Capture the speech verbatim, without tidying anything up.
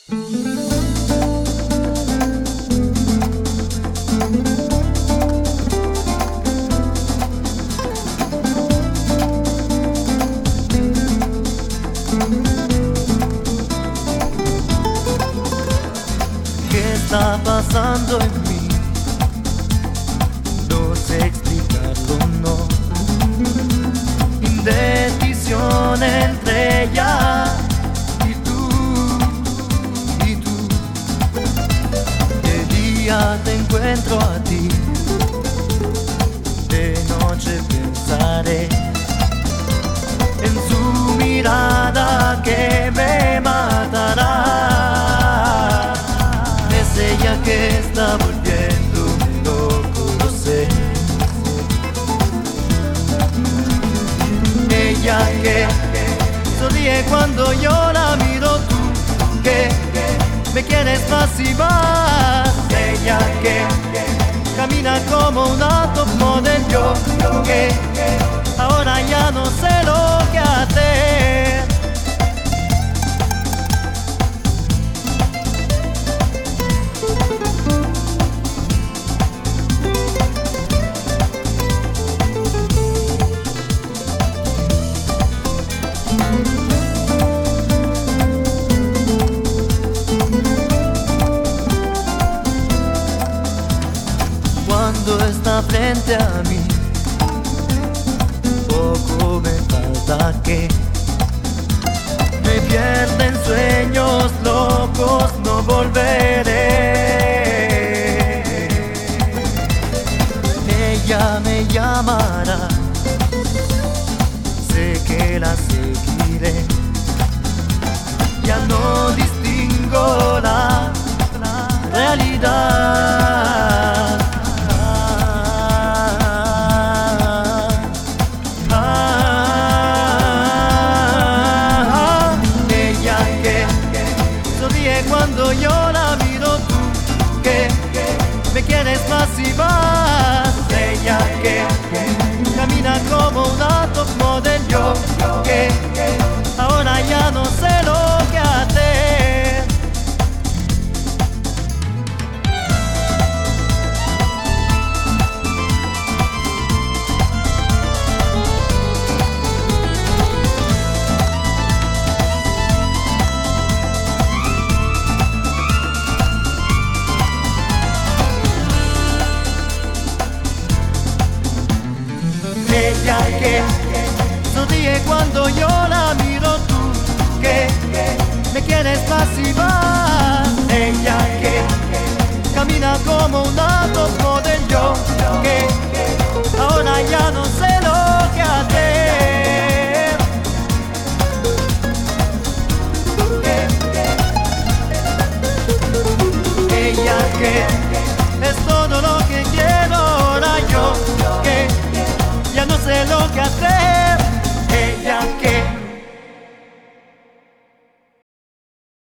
¿Qué está pasando en mí? No sé explicarlo, no. Indecisión entre ella y tú, y tú. De día te encuentro a ti, de noche pensaré en su mirada que me matará. Es ella que está volviéndome loco, lo sé. Ella que sonríe cuando yo la miro, tú que me quieres más y más. Ella que camina como una top model, yo que ahora ya no sé lo que hacer. Cuando está frente a mí, poco me falta que me pierda en sueños locos, no volveré. Ella me llamará, sé que la seguiré. Ya no distingo la realidad. Cuando yo la miro, tú que me quieres más y más. Ella que camina como una top model, yo que ahora ya no sé lo que hacer. Ella que sonríe cuando yo la miro, tú que me quieres más y más. Ella que camina como una top model, yo que ahora ya no sé lo que hacer. Ella que es todo lo que quiero ahora, yo que